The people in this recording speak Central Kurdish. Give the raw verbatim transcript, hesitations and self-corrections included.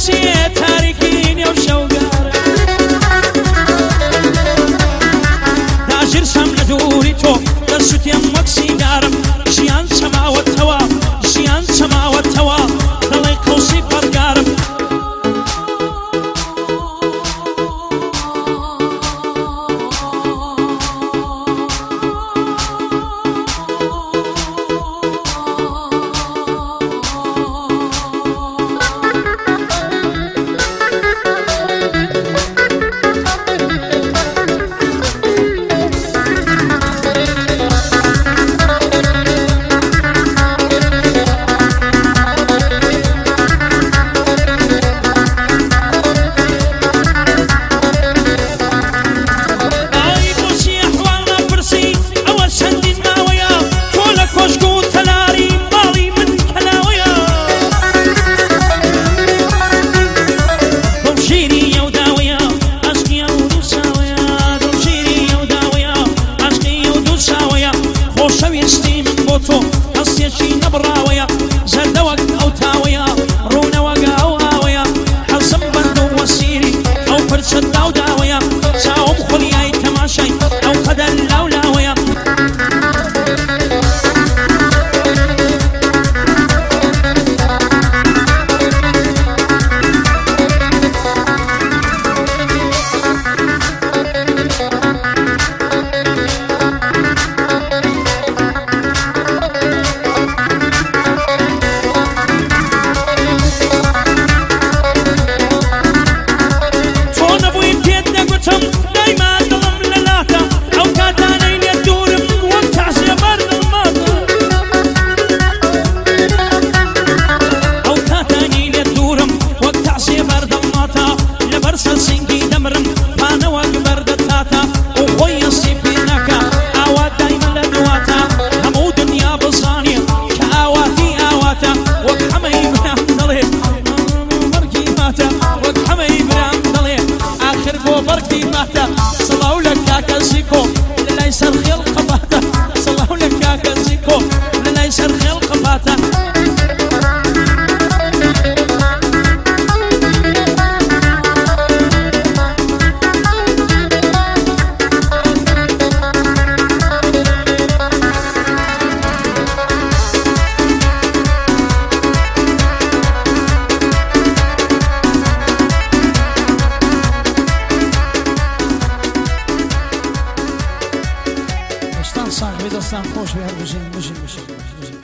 بوچیه تاریکی نێو شەوگارە داژرسەم لە دووری تۆ دەسووتێم وەک سینگارم ژیان چەماوەتەوە ژیان چەماوەتەوە دەڵێ قەوسی پەرگارم خۆشەویستی من بۆ تۆ هەستێکی نەبڕاوەیە زەردەوەک ئەو تاوەیە ڕوونەوەک ئەو ئاوەیە حەزم بەندە و وەسیری ئەو پرچەت داو داوەیە چاوم خولیای تەماشای ئەو قەدەر لاو لاوەیە صلاو لك كاكا زيكو لا يسر خيل قباته صلاو لك كاكا زيكو لا يسر خيل قباته صاحبي دستان خوش بهر بجين بجين بجين